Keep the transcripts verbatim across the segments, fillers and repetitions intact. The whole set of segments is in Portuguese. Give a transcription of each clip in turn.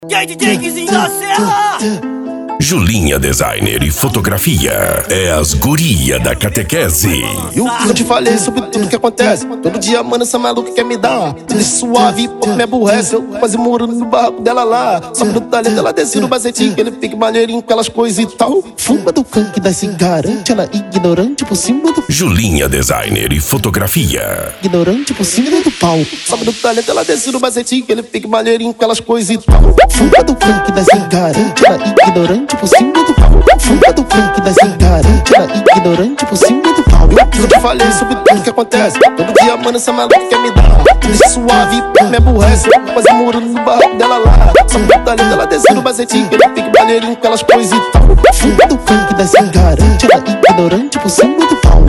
E aí, D J Guizinho da Serra? Julinha Designer e Fotografia é as guria da catequese. E o que eu te falei sobre tudo que acontece? Todo dia, mano, essa maluca quer me dar. Tudo suave, pô, me aborrece. Eu quase moro no barraco dela lá. Só pro talento, ela desce no bacetinho. Ele fica maneirinho com aquelas coisas e tal. Fuma do canque da se garante. Ela ignorante por cima do... Julinha Designer e Fotografia. Ignorante por cima do pau. Só pro talento, ela desce no bacetinho. Ele fica maneirinho com aquelas coisas e tal. Fuma do canque da se garante. Ela ignorante por cima do pau. Fuma do canque da se garante. Ela ignorante por cima do pau. E o que eu te falei sobre tudo que acontece? Todo dia, mano, essa maluca quer me dar. Tudo suave, pô, me aborrece. Eu quase moro no barraco dela lá. Só pro talento, ela desce no bacetinho. Ele fica maneirinho com aquelas coisas e tal. Fuma do canque da se garante. Ela ignorante por cima do pau.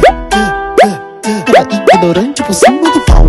Ela ignorante por cima do pau.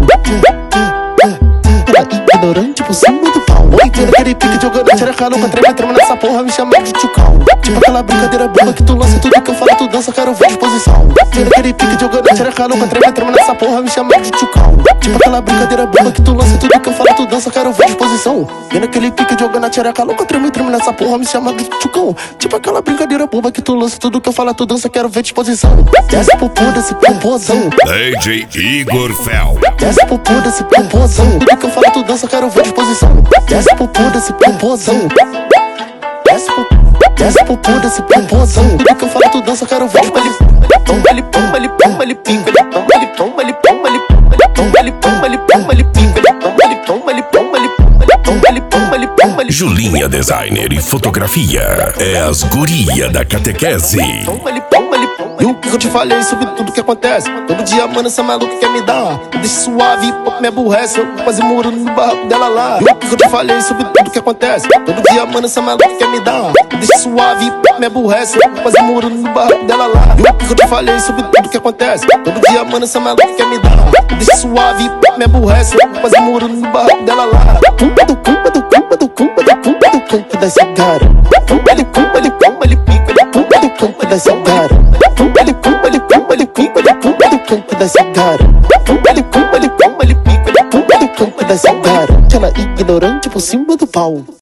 Ela ignorante por cima do pau. Oi, quando aquele pique jogando a tchereca louca, treme, treme nessa porra, me chama de tchucão. Tipo aquela brincadeira boba que tu lança, tudo que eu falo tu dança, quero ver disposição. Quando aquele pique jogando a tchereca louca, treme, treme nessa porra, me chama de tchucão. Tipo aquela brincadeira boba que tu lança, tudo que eu falo tu dança, quero ver disposição. Vendo aquele pique jogando a tchereca louca, treme, treme nessa porra, me chama de tchucão. Tipo aquela brincadeira boba que tu lança, tudo que eu falo tu dança, quero ver disposição. Desce pro pô desse popozão. D J Igor Fel. Desce pro pô desse popozão. Tudo que eu falo tu dança, quero ver disposição. Desce pro pô desse popozão. Desce pro, desce pro pô desse popozão. Tudo que eu falo tu dança, quero ver disposição. Toma ele, toma ele, toma ele, pica ele, toma ele, toma ele, toma ele, toma ele, toma ele, toma ele, pica ele, toma ele, toma ele, toma ele, toma ele, toma ele, toma ele. Julinha Designer e Fotografia é as guria da catequese. Toma ele, toma ele, e o que eu te falei sobre tudo que acontece? Todo dia, mano, essa maluca quer me dar. Tudo suave, pô, me aborrece. Eu quase moro no barraco dela lá. E o que eu te falei sobre tudo que acontece? Todo dia, mano, essa maluca quer me dar. Tudo suave, pô, me aborrece. Eu quase moro no barraco dela lá. E o que eu te falei sobre tudo que acontece? Todo dia, mano, essa maluca quer me dar. Tudo suave, pô, me aborrece. Eu quase moro no barraco dela lá. Culpa do culpa do culpa do culpa do culpa do canque da cigara. Culpa ele, culpa ele, culpa ele, pica ele, culpa do canque da cigara. Culpa ele, culpa ele, culpa ele, pica ele, culpa do canque da cigara. Culpa ele, culpa ele, culpa ele, pica ele, culpa do canque da cigara. Ela ignorante por cima do pau.